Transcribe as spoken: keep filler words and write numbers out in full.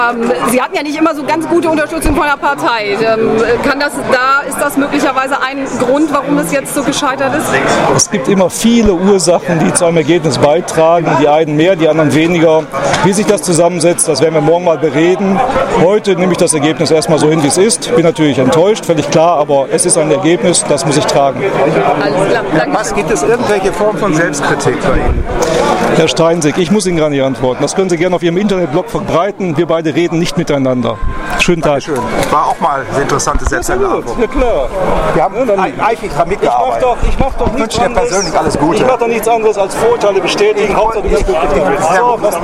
Ähm, Sie hatten ja nicht immer so ganz gute Unterstützung von der Partei. Ähm, kann das da, ist das möglicherweise ein Grund, warum es jetzt so gescheitert ist? Es gibt immer viele Ursachen, die zu einem Ergebnis beitragen. Die einen mehr, die anderen weniger. Wie sich das zusammensetzt, das werden wir morgen mal bereden. Heute nehme ich das Ergebnis erstmal so hin, wie es ist. Bin natürlich enttäuscht, völlig klar, aber es ist ein Ergebnis, das muss ich tragen. Alles klar, danke. Was, gibt es irgendwelche Form von Selbstkritik bei Ihnen? Herr Steinsick, ich muss Ihnen gar nicht antworten. Das können Sie gerne auf Ihrem Internetblog verbreiten. Wir beide reden nicht miteinander. Schönen Tag. Schön. War auch mal eine interessante Selbsteinladung. Ja klar. Wir haben ja, eifrig daran mitgearbeitet. Ich mache doch, mach doch nichts ich wünsche dir persönlich alles Gute. Ich mache doch nichts anderes als Vorurteile bestätigen. Hauptsache du bist glücklich damit. So,